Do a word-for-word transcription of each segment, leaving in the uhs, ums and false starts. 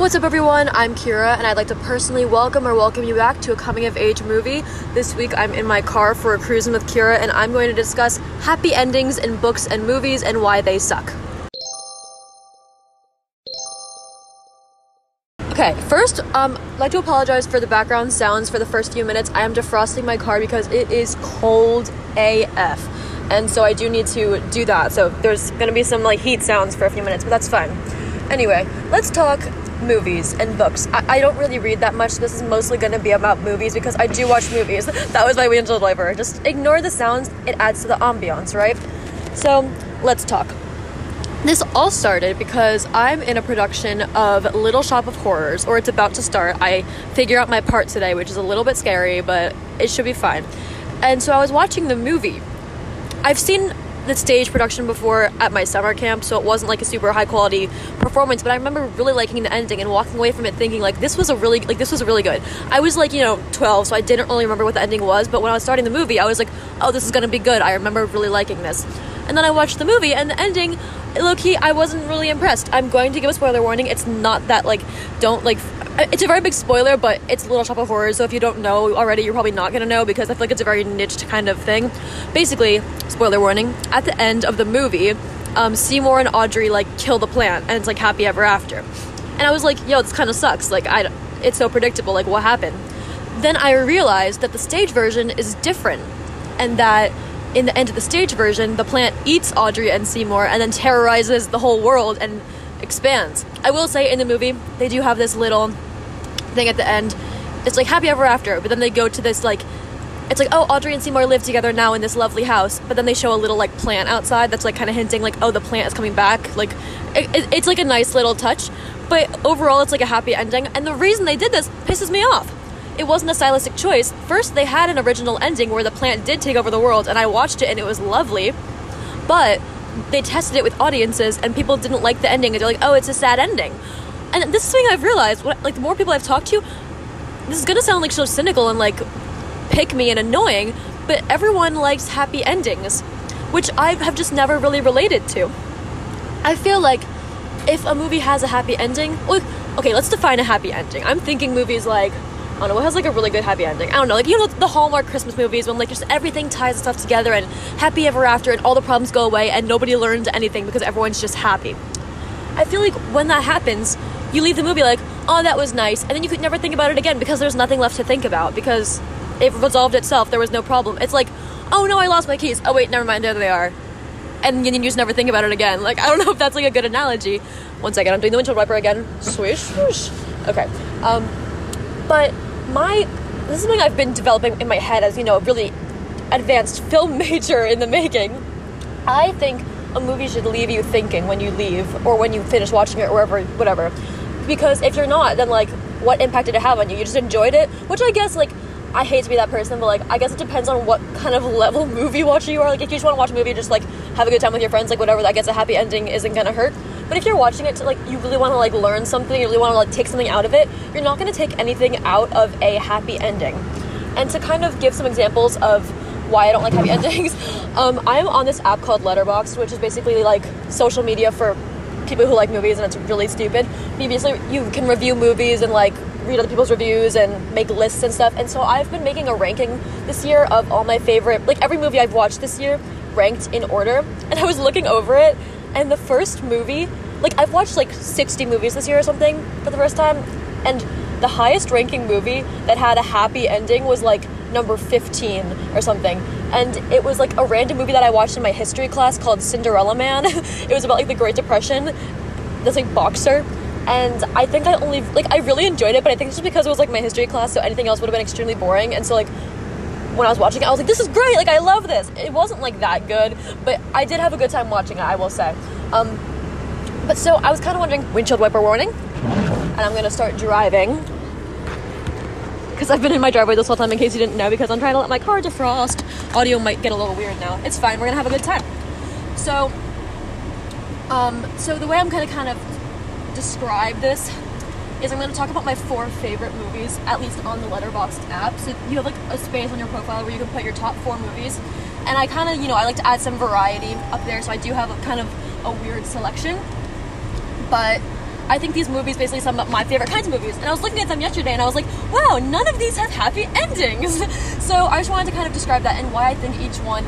What's up everyone, I'm Kira and I'd like to personally welcome or welcome you back to a coming of age movie. This week I'm in my car for a cruising with Kira and I'm going to discuss happy endings in books and movies and why they suck. Okay, first, um, I'd like to apologize for the background sounds for the first few minutes. I am defrosting my car because it is cold A F. And so I do need to do that. So there's going to be some like heat sounds for a few minutes, but that's fine. Anyway, let's talk movies and books. I, I don't really read that much. This is mostly going to be about movies because I do watch movies. That was my windshield wiper. Just ignore the sounds. It adds to the ambiance, right? So let's talk. This all started because I'm in a production of Little Shop of Horrors, or it's about to start. I figure out my part today, which is a little bit scary, but it should be fine. And so I was watching the movie. I've seen the stage production before at my summer camp, so it wasn't like a super high quality performance, but I remember really liking the ending and walking away from it thinking like this was a really like this was really good. I was like, you know, twelve, so I didn't really remember what the ending was, but when I was starting the movie I was like, oh, this is gonna be good. I remember really liking this. And then I watched the movie and the ending, low-key, I wasn't really impressed. I'm going to give a spoiler warning. It's not that like don't like it's a very big spoiler, but it's Little Shop of Horrors, so if you don't know already, you're probably not gonna know because I feel like it's a very niched kind of thing. Basically, spoiler warning, at the end of the movie, um, Seymour and Audrey like kill the plant and it's like happy ever after. And I was like, yo, this kind of sucks. Like, I, it's so predictable. Like, what happened? Then I realized that the stage version is different and that in the end of the stage version, the plant eats Audrey and Seymour and then terrorizes the whole world and expands. I will say in the movie, they do have this little thing at the end. It's like happy ever after, but then they go to this like, it's like, oh, Audrey and Seymour live together now in this lovely house, but then they show a little like plant outside that's like kind of hinting like, oh, the plant is coming back. Like, it, it, it's like a nice little touch, but overall it's like a happy ending. And the reason they did this pisses me off. It wasn't a stylistic choice. First, they had an original ending where the plant did take over the world, and I watched it and it was lovely, but they tested it with audiences and people didn't like the ending. They're like, oh, it's a sad ending. And this is something I've realized, what, like the more people I've talked to, this is gonna sound like so cynical and like pick me and annoying, but everyone likes happy endings, which I have just never really related to. I feel like if a movie has a happy ending, well, okay, let's define a happy ending. I'm thinking movies like, I don't know, what has like a really good happy ending? I don't know, like, you know, the Hallmark Christmas movies when like just everything ties stuff together and happy ever after and all the problems go away and nobody learns anything because everyone's just happy. I feel like when that happens, you leave the movie like, oh, that was nice, and then you could never think about it again because there's nothing left to think about because it resolved itself, there was no problem. It's like, oh no, I lost my keys. Oh wait, never mind, there they are. And you just never think about it again. Like, I don't know if that's like a good analogy. One second, I'm doing the windshield wiper again. Swish, swoosh. Okay. Um, but my, this is something I've been developing in my head as, you know, a really advanced film major in the making. I think a movie should leave you thinking when you leave or when you finish watching it or wherever, whatever. Because if you're not, then like, what impact did it have on you? You just enjoyed it? Which I guess, like, I hate to be that person, but like, I guess it depends on what kind of level movie watcher you are. Like, if you just want to watch a movie and just like have a good time with your friends, like whatever, I guess a happy ending isn't gonna hurt. But if you're watching it to like, you really want to like learn something, you really want to like take something out of it, you're not gonna take anything out of a happy ending. And to kind of give some examples of why I don't like happy endings, um, I'm on this app called Letterboxd, which is basically like social media for people who like movies, and it's really stupid. You basically, you can review movies and like read other people's reviews and make lists and stuff. And so I've been making a ranking this year of all my favorite, like every movie I've watched this year ranked in order. And I was looking over it, and the first movie, like I've watched like sixty movies this year or something for the first time, and the highest ranking movie that had a happy ending was like number fifteen or something. And it was like a random movie that I watched in my history class called Cinderella Man. It was about like the Great Depression, this like boxer. And I think I only, like, I really enjoyed it, but I think it's just because it was, like, my history class, so anything else would have been extremely boring. And so, like, when I was watching it, I was like, this is great, like, I love this. It wasn't, like, that good, but I did have a good time watching it, I will say. Um, but so, I was kind of wondering, windshield wiper warning, and I'm gonna start driving, because I've been in my driveway this whole time, in case you didn't know, because I'm trying to let my car defrost. Audio might get a little weird now. It's fine, we're gonna have a good time. So, um, so the way I'm gonna kind of describe this is I'm going to talk about my four favorite movies, at least on the Letterboxd app. So you have like a space on your profile where you can put your top four movies, and I kind of, you know, I like to add some variety up there, so I do have a kind of a weird selection. But I think these movies basically sum up my favorite kinds of movies. And I was looking at them yesterday and I was like, wow, none of these have happy endings. So I just wanted to kind of describe that and why I think each one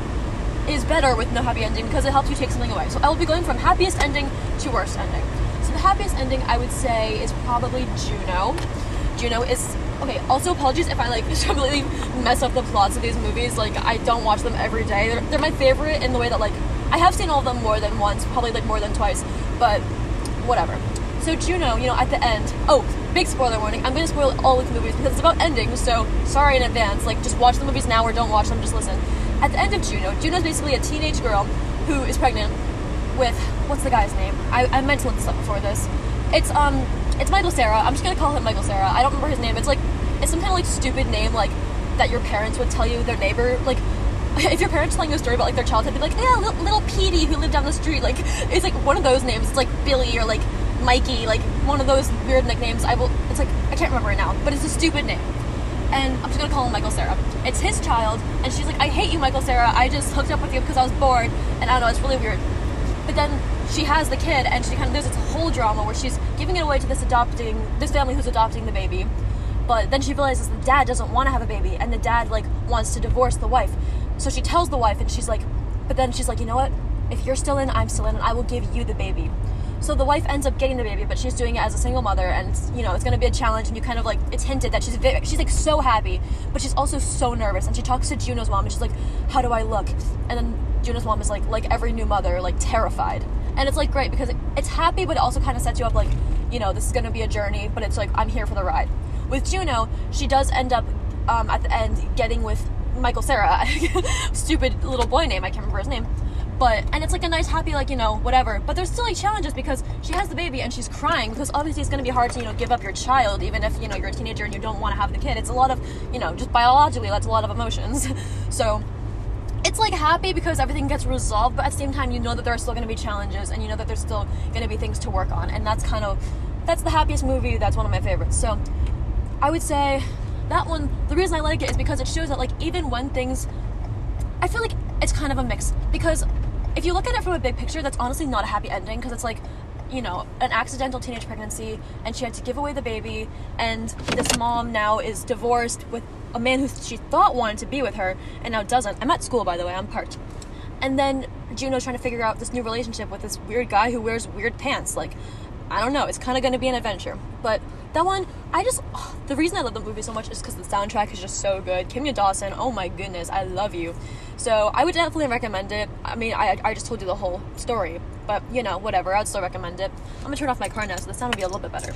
is better with no happy ending, because it helps you take something away. So I will be going from happiest ending to worst ending. So the happiest ending I would say is probably Juno. Juno is, okay, also apologies if I like completely mess up the plots of these movies. Like, I don't watch them every day. They're, they're my favorite in the way that, like, I have seen all of them more than once, probably like more than twice, but whatever. So Juno, you know, at the end, oh, big spoiler warning, I'm going to spoil all of the movies because it's about endings, so sorry in advance. Like, just watch the movies now or don't watch them, just listen. At the end of Juno, Juno's basically a teenage girl who is pregnant with, what's the guy's name? I, I meant to look this up before this. It's, um, it's Michael Cera. I'm just going to call him Michael Cera. I don't remember his name. It's like, it's some kind of like stupid name, like, that your parents would tell you their neighbor, like, if your parents telling you a story about like their childhood, they'd be like, yeah, little, little Petey who lived down the street. Like, it's like one of those names. It's like Billy or like Mikey, like one of those weird nicknames. I will. It's like, I can't remember it now, but it's a stupid name. And I'm just gonna call him Michael Cera. It's his child, and she's like, I hate you, Michael Cera. I just hooked up with you because I was bored, and I don't know, it's really weird. But then she has the kid, and she kind of there's this whole drama where she's giving it away to this adopting this family who's adopting the baby. But then she realizes the dad doesn't want to have a baby, and the dad like wants to divorce the wife. So she tells the wife, and she's like, but then she's like, you know what? If you're still in, I'm still in, and I will give you the baby. So the wife ends up getting the baby, but she's doing it as a single mother, and, you know, it's going to be a challenge, and you kind of, like, it's hinted that she's, very, she's, like, so happy, but she's also so nervous, and she talks to Juno's mom, and she's like, how do I look? And then Juno's mom is, like, like every new mother, like, terrified. And it's, like, great, because it, it's happy, but it also kind of sets you up, like, you know, this is going to be a journey, but it's, like, I'm here for the ride. With Juno, she does end up, um, at the end, getting with Michael Cera, stupid little boy name, I can't remember his name, but, and it's like a nice, happy, like, you know, whatever, but there's still, like, challenges because she has the baby and she's crying, because obviously it's going to be hard to, you know, give up your child, even if, you know, you're a teenager and you don't want to have the kid. It's a lot of, you know, just biologically, that's a lot of emotions, so, it's, like, happy because everything gets resolved, but at the same time, you know that there are still going to be challenges, and you know that there's still going to be things to work on, and that's kind of, that's the happiest movie, that's one of my favorites, so, I would say that one, the reason I like it is because it shows that, like, even when things, I feel like it's kind of a mix, because if you look at it from a big picture, that's honestly not a happy ending, because it's like, you know, an accidental teenage pregnancy, and she had to give away the baby, and this mom now is divorced with a man who she thought wanted to be with her, and now doesn't. I'm at school, by the way, I'm parked. And then Juno's trying to figure out this new relationship with this weird guy who wears weird pants, like, I don't know, it's kind of going to be an adventure, but that one, I just, oh, the reason I love the movie so much is because the soundtrack is just so good. Kimya Dawson, oh my goodness, I love you. So I would definitely recommend it. I mean, I I just told you the whole story, but, you know, whatever, I'd still recommend it. I'm gonna turn off my car now so the sound will be a little bit better.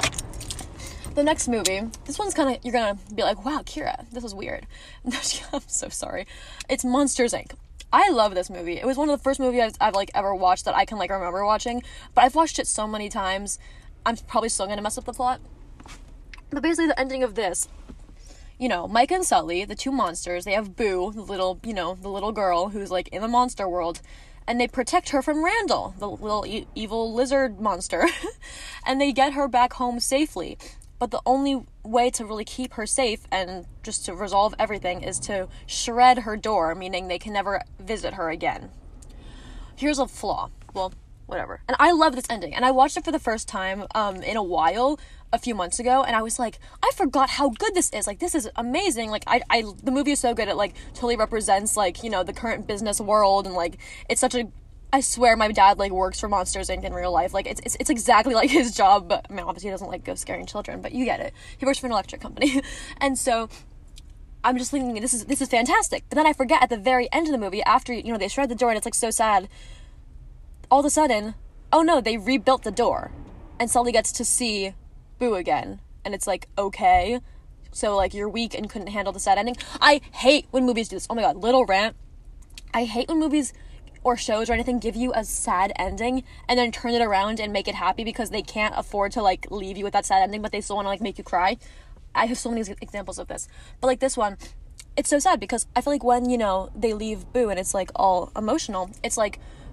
The next movie, this one's kind of, you're gonna be like, wow, Kira, this is weird. I'm so sorry. It's Monsters, Incorporated. I love this movie. It was one of the first movies I've, I've, like, ever watched that I can, like, remember watching, but I've watched it so many times, I'm probably still gonna mess up the plot. But basically the ending of this, you know, Mike and Sully, the two monsters, they have Boo, the little, you know, the little girl who's, like, in the monster world, and they protect her from Randall, the little e- evil lizard monster, and they get her back home safely. But the only way to really keep her safe and just to resolve everything is to shred her door, meaning they can never visit her again. Here's a flaw. Well, whatever. And I love this ending. And I watched it for the first time um, in a while, a few months ago, and I was like, I forgot how good this is. Like, this is amazing. Like, I, I, the movie is so good. It, like, totally represents, like, you know, the current business world, and, like, it's such a, I swear my dad, like, works for Monsters, Incorporated in real life. Like, it's, it's, it's exactly like his job, but, I mean, obviously he doesn't, like, go scaring children, but you get it. He works for an electric company. And so, I'm just thinking, this is, this is fantastic. But then I forget at the very end of the movie, after, you know, they shred the door, and it's, like, so sad, all of a sudden, oh no, they rebuilt the door, and Sully gets to see Boo again, and it's like, okay, so, like, you're weak and couldn't handle the sad ending. I hate when movies do this. Oh my god, little rant. I hate when movies or shows or anything give you a sad ending and then turn it around and make it happy because they can't afford to, like, leave you with that sad ending, but they still want to, like, make you cry. I have so many examples of this, but, like, this one, it's so sad because I feel like when, you know, they leave Boo and it's, like, all emotional, it's like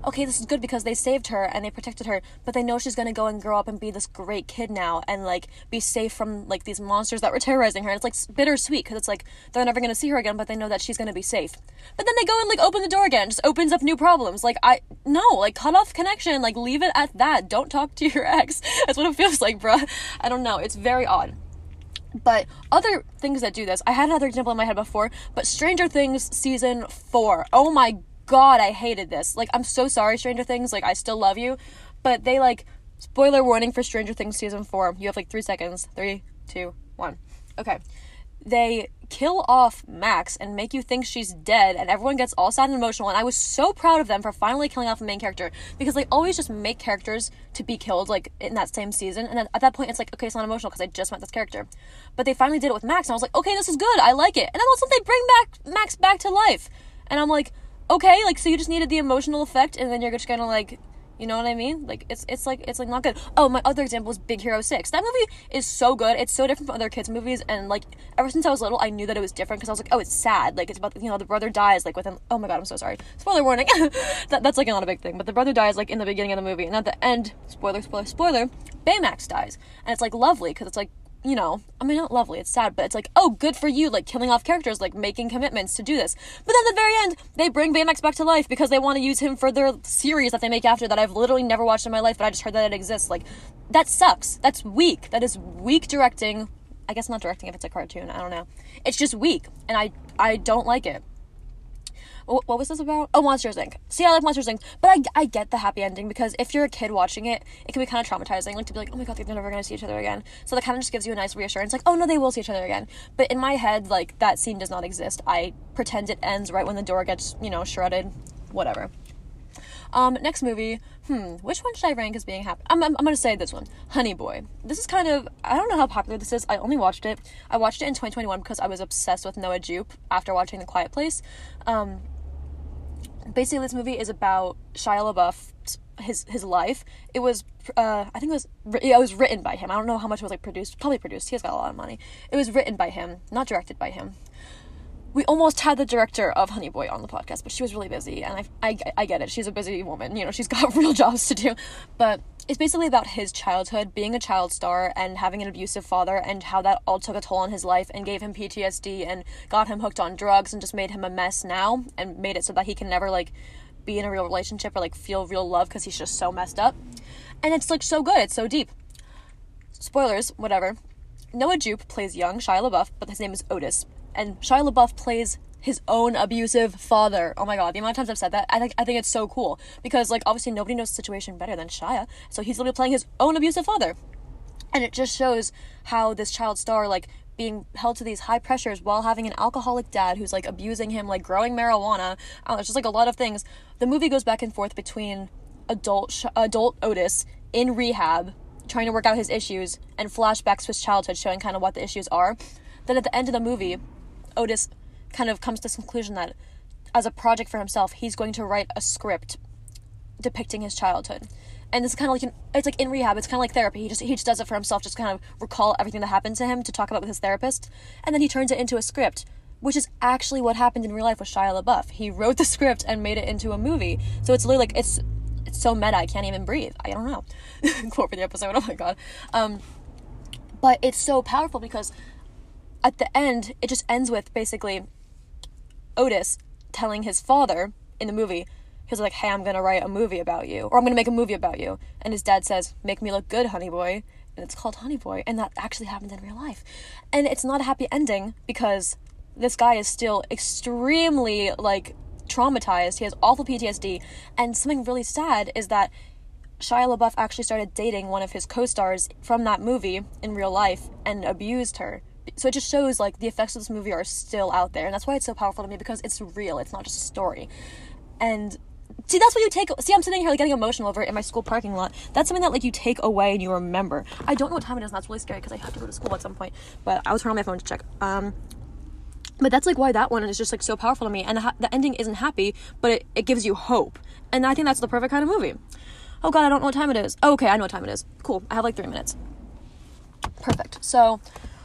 okay, this is good because they saved her and they protected her, but they know she's gonna go and grow up and be this great kid now and, like, be safe from, like, these monsters that were terrorizing her. And it's, like, bittersweet because it's, like, they're never gonna see her again, but they know that she's gonna be safe. But then they go and, like, open the door again. It just opens up new problems. Like, I, no, like, cut off connection. Like, leave it at that. Don't talk to your ex. That's what it feels like, bruh. I don't know. It's very odd. But other things that do this, I had another example in my head before, but Stranger Things season four. Oh my god, I hated this. Like, I'm so sorry, Stranger Things. Like, I still love you. But they, like, spoiler warning for Stranger Things season four. You have, like, three seconds. Three, two, one. Okay. They kill off Max and make you think she's dead, and everyone gets all sad and emotional, and I was so proud of them for finally killing off the main character, because they always just make characters to be killed, like, in that same season, and then at that point, it's like, okay, it's not emotional, because I just met this character. But they finally did it with Max, and I was like, okay, this is good, I like it. And then all of a sudden, they bring back Max back to life, and I'm like, okay, like, so you just needed the emotional effect, and then you're just gonna, like, you know what I mean? Like, it's it's like, it's like not good. Oh, my other example is Big Hero six. That movie is so good. It's so different from other kids' movies, and, like, ever since I was little, I knew that it was different, because I was like, oh, it's sad. Like, it's about, you know, the brother dies, like, within, oh my god, I'm so sorry. Spoiler warning. that, that's, like, not a big thing, but the brother dies, like, in the beginning of the movie, and at the end, spoiler, spoiler, spoiler, Baymax dies. And it's, like, lovely, because it's, like, you know, I mean, not lovely, it's sad, but it's like, oh, good for you, like, killing off characters, like, making commitments to do this. But then at the very end, they bring Baymax back to life because they want to use him for their series that they make after that I've literally never watched in my life, but I just heard that it exists. Like, that sucks. That's weak. That is weak directing. I guess not directing if it's a cartoon, I don't know. It's just weak, and I, I don't like it. What was this about? Oh, Monsters, Incorporated. See, I like Monsters, Incorporated. But I, I get the happy ending, because if you're a kid watching it, it can be kind of traumatizing, like, to be like, oh my god, they're never going to see each other again. So that kind of just gives you a nice reassurance, like, oh no, they will see each other again. But in my head, like, that scene does not exist. I pretend it ends right when the door gets, you know, shredded. Whatever. Um, next movie. Hmm, which one should I rank as being happy? I'm, I'm, I'm gonna say this one. Honey Boy. This is kind of, I don't know how popular this is. I only watched it. I watched it in twenty twenty-one because I was obsessed with Noah Jupe after watching The Quiet Place. Um... Basically, this movie is about Shia LaBeouf, his his life. It was, uh, I think it was, yeah, it was written by him. I don't know how much it was, like, produced. Probably produced. He has got a lot of money. It was written by him, not directed by him. We almost had the director of Honey Boy on the podcast, but she was really busy, and I, I, I get it. She's a busy woman, you know, she's got real jobs to do. But it's basically about his childhood, being a child star, and having an abusive father, and how that all took a toll on his life, and gave him P T S D, and got him hooked on drugs, and just made him a mess now, and made it so that he can never, like, be in a real relationship, or, like, feel real love, because he's just so messed up. And it's, like, so good. It's so deep. Spoilers, whatever. Noah Jupe plays young Shia LaBeouf, but his name is Otis. And Shia LaBeouf plays his own abusive father. Oh my god, the amount of times I've said that, I think I think it's so cool. Because, like, obviously nobody knows the situation better than Shia, so he's literally playing his own abusive father. And it just shows how this child star, like, being held to these high pressures while having an alcoholic dad who's, like, abusing him, like, growing marijuana. I don't know, it's just, like, a lot of things. The movie goes back and forth between adult Sh- adult Otis in rehab, trying to work out his issues, and flashbacks to his childhood, showing kind of what the issues are. Then at the end of the movie, Otis kind of comes to this conclusion that, as a project for himself, he's going to write a script depicting his childhood. And it's kind of like, an, it's like in rehab, it's kind of like therapy. He just, he just does it for himself, just kind of recall everything that happened to him to talk about with his therapist. And then he turns it into a script, which is actually what happened in real life with Shia LaBeouf. He wrote the script and made it into a movie. So it's literally like, it's, it's so meta, I can't even breathe. I don't know. Quote for the episode, oh my god. Um, but it's so powerful because at the end, it just ends with basically Otis telling his father in the movie, he's like, hey, I'm gonna write a movie about you, or I'm gonna make a movie about you. And his dad says, make me look good, honey boy. And it's called Honey Boy, and that actually happened in real life. And it's not a happy ending because this guy is still extremely, like, traumatized. He has awful P T S D, and something really sad is that Shia LaBeouf actually started dating one of his co-stars from that movie in real life and abused her. So it just shows, like, the effects of this movie are still out there, and that's why it's so powerful to me, because it's real, it's not just a story. And see, that's what you take, see, I'm sitting here, like, getting emotional over it in my school parking lot. That's something that, like, you take away and you remember. I don't know what time it is, and that's really scary, because I have to go to school at some point, but I'll turn on my phone to check. Um, but that's, like, why that one is just, like, so powerful to me, and the, ha- the ending isn't happy, but it, it gives you hope, and I think that's the perfect kind of movie. Oh god, I don't know what time it is. Oh, okay, I know what time it is. Cool, I have, like, three minutes. Perfect. So,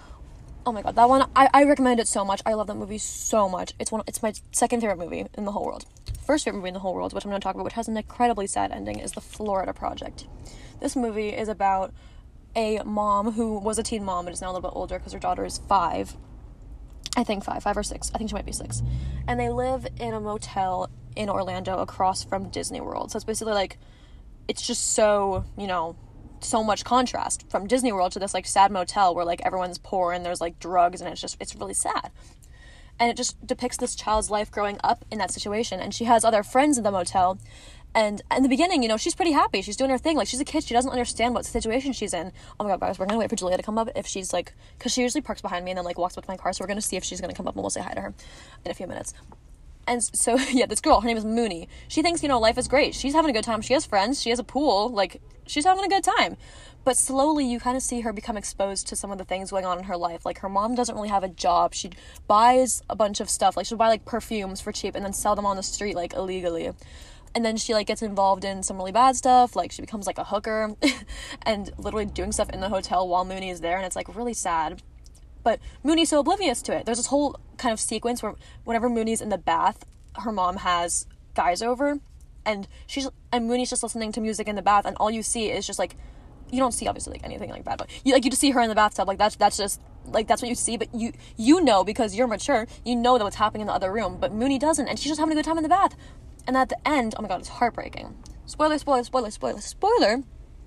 oh my god, that one, I, I recommend it so much. I love that movie so much. It's one. It's my second favorite movie in the whole world. first favorite movie in the whole world, which I'm going to talk about, which has an incredibly sad ending, is The Florida Project. This movie is about a mom who was a teen mom and is now a little bit older because her daughter is five. I think five, five or six. I think she might be six. And they live in a motel in Orlando across from Disney World. So it's basically like, it's just so, you know, so much contrast from Disney World to this like sad motel where like everyone's poor and there's like drugs, and it's just, it's really sad. And it just depicts this child's life growing up in that situation. And she has other friends in the motel. And in the beginning, you know, she's pretty happy. She's doing her thing. Like, she's a kid. She doesn't understand what situation she's in. Oh my god, guys, we're gonna wait for Julia to come up if she's like, because she usually parks behind me and then like walks up to my car. So we're gonna see if she's gonna come up and we'll say hi to her in a few minutes. And so, yeah, this girl, her name is Mooney. She thinks, you know, life is great. She's having a good time. She has friends. She has a pool. Like, she's having a good time. But slowly, you kind of see her become exposed to some of the things going on in her life. Like, her mom doesn't really have a job. She buys a bunch of stuff. Like, she'll buy, like, perfumes for cheap and then sell them on the street, like, illegally. And then she, like, gets involved in some really bad stuff. Like, she becomes, like, a hooker and literally doing stuff in the hotel while Mooney is there. And it's, like, really sad. But Mooney's so oblivious to it. There's this whole kind of sequence where whenever Mooney's in the bath, her mom has guys over, and she's and Mooney's just listening to music in the bath, and all you see is just like, you don't see obviously like anything like bad, but you like you just see her in the bathtub. Like that's that's just like that's what you see. But you you know, because you're mature, you know that what's happening in the other room. But Mooney doesn't, and she's just having a good time in the bath. And at the end, oh my god, it's heartbreaking. Spoiler, spoiler, spoiler, spoiler, spoiler.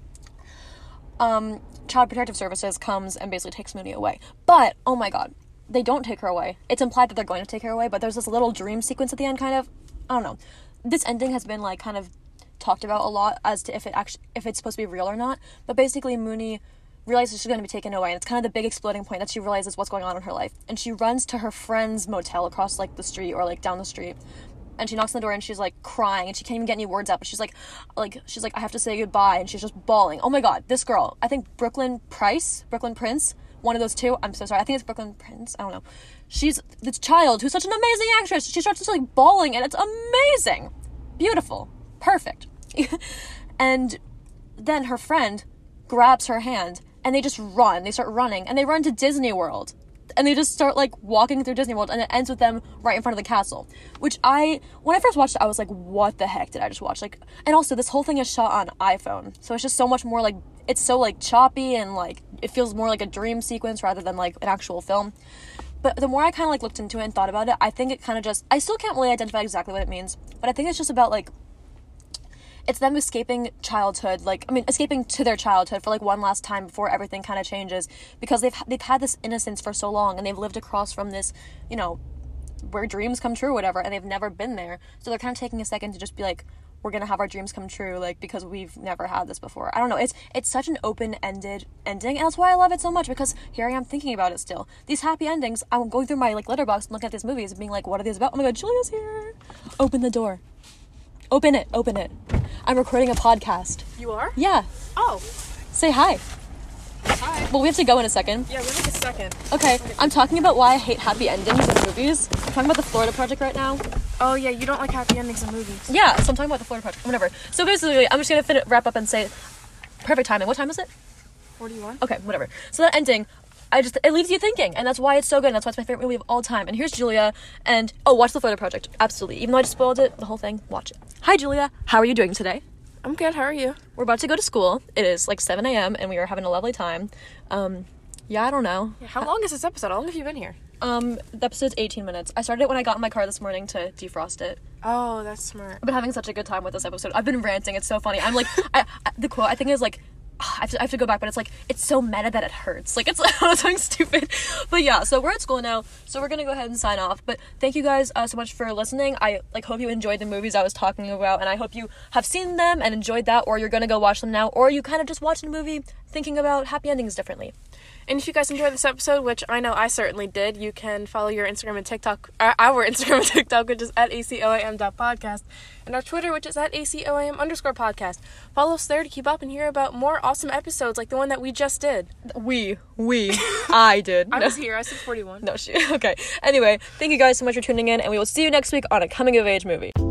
Um, Child Protective Services comes and basically takes Mooney away. But, oh my god, they don't take her away. It's implied that they're going to take her away, but there's this little dream sequence at the end, kind of. I don't know. This ending has been, like, kind of talked about a lot as to if it actually, if it's supposed to be real or not. But basically, Mooney realizes she's going to be taken away, and it's kind of the big exploding point that she realizes what's going on in her life. And she runs to her friend's motel across, like, the street or, like, down the street. And she knocks on the door and she's like crying and she can't even get any words out, but she's like like she's like I have to say goodbye, and she's just bawling. Oh my god, this girl, I think Brooklyn Price Brooklyn Prince, one of those two, I'm so sorry, I think it's Brooklyn Prince, I don't know, she's this child who's such an amazing actress. She starts just like bawling and it's amazing, beautiful, perfect. And then her friend grabs her hand and they just run they start running and they run to Disney World. And they just start, like, walking through Disney World, and it ends with them right in front of the castle. Which I, when I first watched it, I was like, what the heck did I just watch? Like, and also, this whole thing is shot on iPhone. So it's just so much more, like, it's so, like, choppy, and, like, it feels more like a dream sequence rather than, like, an actual film. But the more I kind of, like, looked into it and thought about it, I think it kind of just, I still can't really identify exactly what it means. But I think it's just about, like, it's them escaping childhood, like, I mean, escaping to their childhood for, like, one last time before everything kind of changes, because they've, they've had this innocence for so long, and they've lived across from this, you know, where dreams come true or whatever, and they've never been there, so they're kind of taking a second to just be like, we're gonna have our dreams come true, like, because we've never had this before. I don't know, it's, it's such an open-ended ending, and that's why I love it so much, because here I am thinking about it still. These happy endings, I'm going through my, like, letterbox and looking at these movies and being like, what are these about? Oh my god, Julia's here! Open the door. Open it, open it. I'm recording a podcast. You are? Yeah. Oh. Say hi. Hi. Well, we have to go in a second. Yeah, we'll take a second. Okay, I'm talking about why I hate happy endings in movies. I'm talking about the Florida Project right now. Oh, yeah, you don't like happy endings in movies. Yeah, so I'm talking about the Florida Project. Whatever. So basically, I'm just going to fin- wrap up and say, perfect timing. What time is it? forty-one. Okay, whatever. So that ending, I just, it leaves you thinking, and that's why it's so good, and that's why it's my favorite movie of all time. And here's Julia, and, oh, watch the Florida Project. Absolutely. Even though I just spoiled it, the whole thing, watch it. Hi, Julia. How are you doing today? I'm good. How are you? We're about to go to school. It is like seven a.m. and we are having a lovely time. Um, yeah, I don't know. Yeah, how long is this episode? How long have you been here? Um, the episode's eighteen minutes. I started it when I got in my car this morning to defrost it. Oh, that's smart. I've been having such a good time with this episode. I've been ranting. It's so funny. I'm like, I, I, the quote I think is like, I have, to, I have to go back, but it's like, it's so meta that it hurts. Like, it's something stupid. But yeah, so we're at school now, so we're gonna go ahead and sign off. But thank you guys uh, so much for listening. I, like, hope you enjoyed the movies I was talking about, and I hope you have seen them and enjoyed that, or you're gonna go watch them now, or you kind of just watched a movie thinking about happy endings differently. And if you guys enjoyed this episode, which I know I certainly did, you can follow your Instagram and TikTok, uh, our Instagram and TikTok, which is at A C O A M dot podcast, and our Twitter, which is at A C O A M underscore podcast. Follow us there to keep up and hear about more awesome episodes like the one that we just did. We, we, I did. I was here, I said forty-one. No, she, okay. Anyway, thank you guys so much for tuning in, and we will see you next week on a coming of age movie.